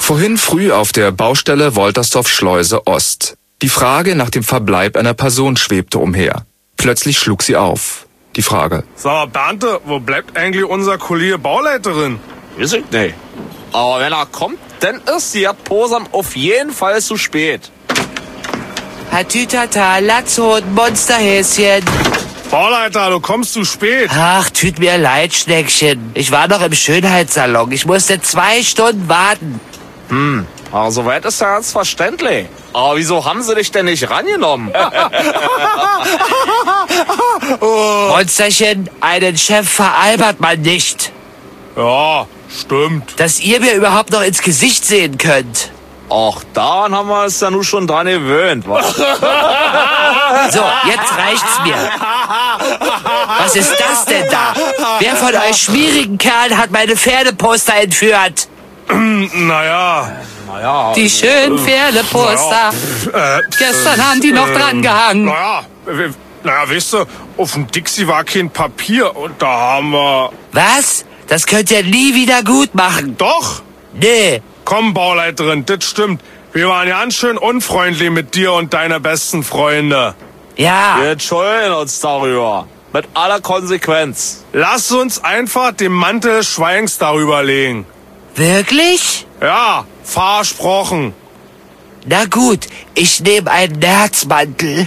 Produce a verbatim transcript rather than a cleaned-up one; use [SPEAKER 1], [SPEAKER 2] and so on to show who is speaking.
[SPEAKER 1] Vorhin früh auf der Baustelle Woltersdorf-Schleuse Ost. Die Frage nach dem Verbleib einer Person schwebte umher. Plötzlich schlug sie auf. Die Frage.
[SPEAKER 2] Sag mal, Bernte, wo bleibt eigentlich unser Kollege Bauleiterin?
[SPEAKER 3] Weiß ich nicht. Aber wenn er kommt, dann ist die Posam auf jeden Fall zu spät.
[SPEAKER 4] Hatütata, Latzhoden, Monsterhäschen.
[SPEAKER 2] Bauleiter, du kommst zu spät.
[SPEAKER 4] Ach, tut mir leid, Schneckchen. Ich war noch im Schönheitssalon. Ich musste zwei Stunden warten.
[SPEAKER 3] Hm, aber soweit ist ja ganz verständlich. Aber wieso haben sie dich denn nicht rangenommen?
[SPEAKER 4] Oh. Monsterchen, einen Chef veralbert man nicht.
[SPEAKER 2] Ja, stimmt.
[SPEAKER 4] Dass ihr mir überhaupt noch ins Gesicht sehen könnt.
[SPEAKER 3] Ach, daran haben wir uns ja nun schon dran gewöhnt. Was?
[SPEAKER 4] So, jetzt reicht's mir. Was ist das denn da? Wer von euch schmierigen Kerlen hat meine Pferdeposter entführt?
[SPEAKER 2] Naja.
[SPEAKER 3] Naja.
[SPEAKER 4] Die schönen Pferdeposter.
[SPEAKER 2] Äh,
[SPEAKER 4] Gestern haben die noch
[SPEAKER 2] äh,
[SPEAKER 4] dran gehangen.
[SPEAKER 2] Naja, äh, naja, weißt du, auf dem Dixie war kein Papier und da haben wir...
[SPEAKER 4] Was? Das könnt ihr nie wieder gut machen.
[SPEAKER 2] Doch?
[SPEAKER 4] Nee.
[SPEAKER 2] Komm, Bauleiterin, das stimmt. Wir waren ganz schön unfreundlich mit dir und deiner besten Freunde.
[SPEAKER 4] Ja.
[SPEAKER 3] Wir entschuldigen uns darüber. Mit aller Konsequenz.
[SPEAKER 2] Lass uns einfach den Mantel des Schweigens darüber legen.
[SPEAKER 4] Wirklich?
[SPEAKER 2] Ja, versprochen.
[SPEAKER 4] Na gut, ich nehme einen Nerzmantel.